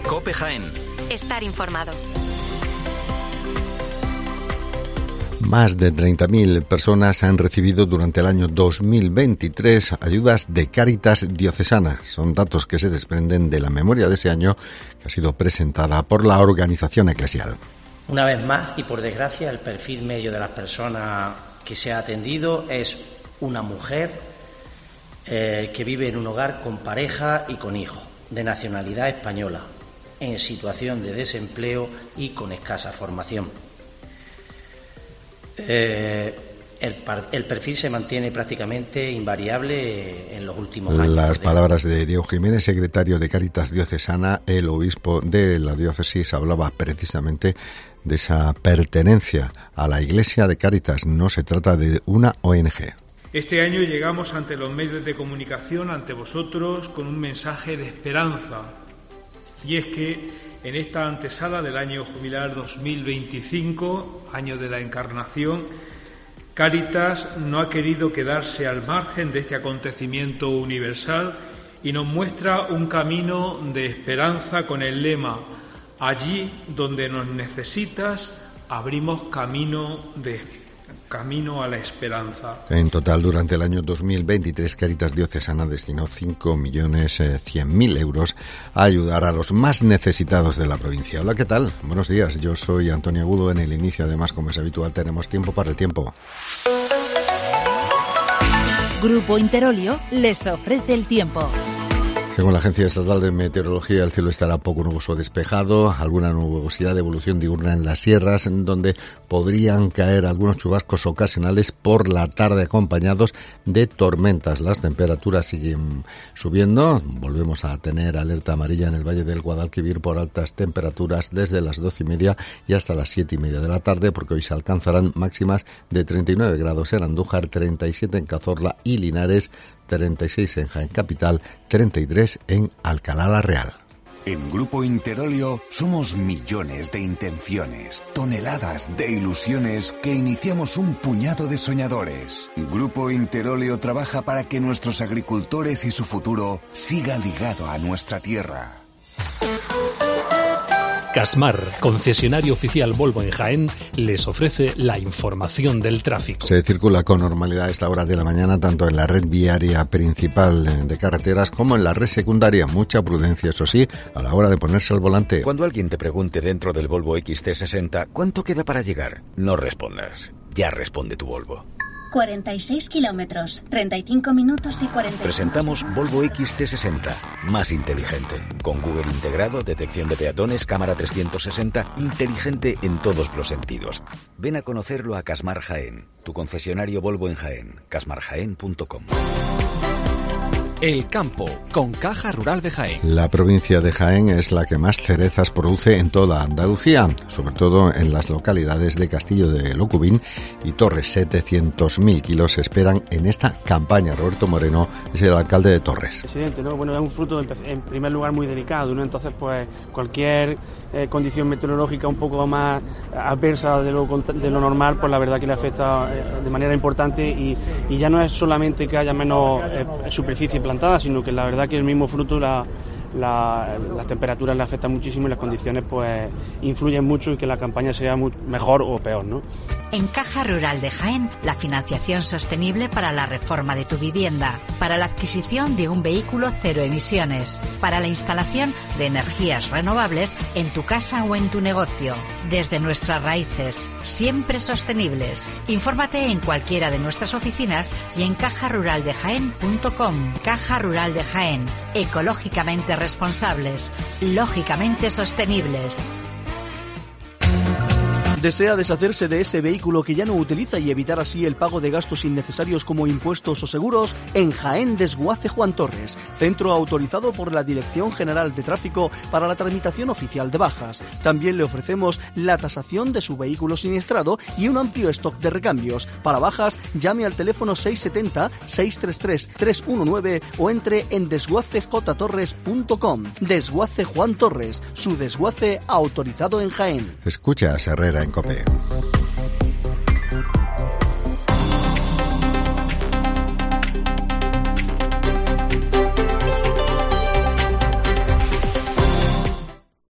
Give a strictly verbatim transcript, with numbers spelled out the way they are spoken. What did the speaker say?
COPE Jaén. Estar informado. Más de treinta mil personas han recibido durante el año dos mil veintitrés ayudas de Cáritas Diocesana. Son datos que se desprenden de la memoria de ese año que ha sido presentada por la organización eclesial. Una vez más, y por desgracia, el perfil medio de las personas que se ha atendido es una mujer eh, que vive en un hogar con pareja y con hijos, de nacionalidad española, en situación de desempleo y con escasa formación. Eh, el, el perfil se mantiene prácticamente invariable en los últimos años. Las palabras de Diego Jiménez, secretario de Cáritas Diocesana. El obispo de la diócesis hablaba precisamente de esa pertenencia a la Iglesia de Cáritas. No se trata de una O N G. Este año llegamos ante los medios de comunicación, ante vosotros, con un mensaje de esperanza. Y es que en esta antesala del año jubilar dos mil veinticinco, año de la Encarnación, Cáritas no ha querido quedarse al margen de este acontecimiento universal y nos muestra un camino de esperanza con el lema: allí donde nos necesitas, abrimos camino de Camino a la esperanza. En total, durante el año dos mil veintitrés, Cáritas Diocesana destinó cinco millones cien mil euros a ayudar a los más necesitados de la provincia. Hola, ¿qué tal? Buenos días, yo soy Antonio Agudo. En el inicio, además, como es habitual, tenemos tiempo para el tiempo. Grupo Interolio les ofrece el tiempo. Según la Agencia Estatal de Meteorología, el cielo estará poco nuboso despejado, alguna nubosidad de evolución diurna en las sierras, en donde podrían caer algunos chubascos ocasionales por la tarde acompañados de tormentas. Las temperaturas siguen subiendo, volvemos a tener alerta amarilla en el Valle del Guadalquivir por altas temperaturas desde las doce y media y hasta las siete y media de la tarde, porque hoy se alcanzarán máximas de treinta y nueve grados en Andújar, treinta y siete en Cazorla y Linares, treinta y seis en Jaén Capital, treinta y tres en Alcalá la Real. En Grupo Interolio somos millones de intenciones, toneladas de ilusiones que iniciamos un puñado de soñadores. Grupo Interolio trabaja para que nuestros agricultores y su futuro siga ligado a nuestra tierra. Casmar, concesionario oficial Volvo en Jaén, les ofrece la información del tráfico. Se circula con normalidad a esta hora de la mañana tanto en la red viaria principal de carreteras como en la red secundaria. Mucha prudencia, eso sí, a la hora de ponerse al volante. Cuando alguien te pregunte dentro del Volvo X C sesenta ¿cuánto queda para llegar? No respondas. Ya responde tu Volvo. cuarenta y seis kilómetros, treinta y cinco minutos y cuarenta. Presentamos Volvo X C sesenta, más inteligente. Con Google integrado, detección de peatones, cámara trescientos sesenta, inteligente en todos los sentidos. Ven a conocerlo a Casmar Jaén, tu concesionario Volvo en Jaén, casmar jaén punto com. El campo, con Caja Rural de Jaén. La provincia de Jaén es la que más cerezas produce en toda Andalucía, sobre todo en las localidades de Castillo de Locubín y Torres. setecientos mil kilos se esperan en esta campaña. Roberto Moreno es el alcalde de Torres. Presidente, ¿no? Bueno, es un fruto en primer lugar muy delicado, ¿no? Entonces, pues cualquier eh, condición meteorológica un poco más adversa de lo, de lo normal, pues la verdad que le afecta eh, de manera importante y, y ya no es solamente que haya menos eh, superficie plantada, sino que la verdad que el mismo fruto, la, la, las temperaturas le afectan muchísimo y las condiciones pues influyen mucho en que la campaña sea muy, mejor o peor, ¿no? En Caja Rural de Jaén, la financiación sostenible para la reforma de tu vivienda, para la adquisición de un vehículo cero emisiones, para la instalación de energías renovables en tu casa o en tu negocio. Desde nuestras raíces, siempre sostenibles. Infórmate en cualquiera de nuestras oficinas y en caja rural de jaén punto com. Caja Rural de Jaén, ecológicamente responsables, lógicamente sostenibles. ¿Desea deshacerse de ese vehículo que ya no utiliza y evitar así el pago de gastos innecesarios como impuestos o seguros? En Jaén Desguace Juan Torres, centro autorizado por la Dirección General de Tráfico para la tramitación oficial de bajas. También le ofrecemos la tasación de su vehículo siniestrado y un amplio stock de recambios. Para bajas, llame al teléfono seis siete cero, seis tres tres, tres uno nueve o entre en desguace j torres punto com. Desguace Juan Torres, su desguace autorizado en Jaén. Escucha a Herrera en COPE.